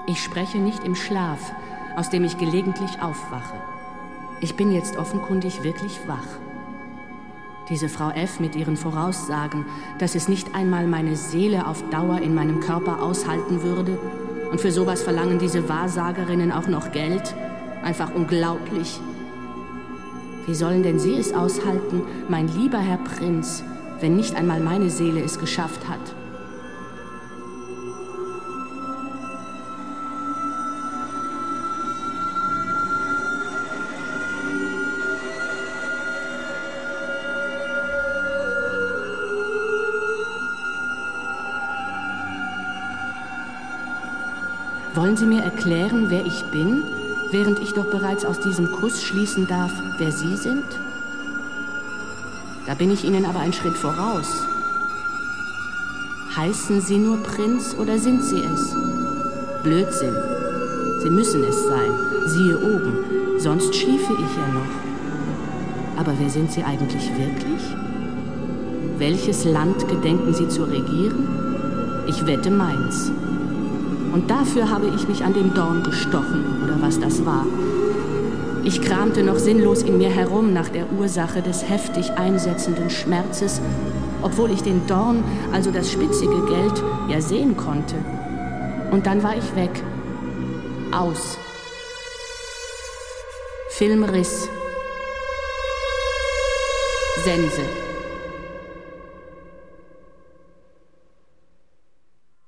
Ich spreche nicht im Schlaf, aus dem ich gelegentlich aufwache. Ich bin jetzt offenkundig wirklich wach. Diese Frau F. mit ihren Voraussagen, dass es nicht einmal meine Seele auf Dauer in meinem Körper aushalten würde, und für sowas verlangen diese Wahrsagerinnen auch noch Geld? Einfach unglaublich. Wie sollen denn Sie es aushalten, mein lieber Herr Prinz, wenn nicht einmal meine Seele es geschafft hat? Wollen Sie mir erklären, wer ich bin, während ich doch bereits aus diesem Kuss schließen darf, wer Sie sind? Da bin ich Ihnen aber einen Schritt voraus. Heißen Sie nur Prinz oder sind Sie es? Blödsinn. Sie müssen es sein, siehe oben, sonst schliefe ich ja noch. Aber wer sind Sie eigentlich wirklich? Welches Land gedenken Sie zu regieren? Ich wette meins. Und dafür habe ich mich an den Dorn gestochen, oder was das war. Ich kramte noch sinnlos in mir herum nach der Ursache des heftig einsetzenden Schmerzes, obwohl ich den Dorn, also das spitzige Geld, ja sehen konnte. Und dann war ich weg. Aus. Filmriss. Sense.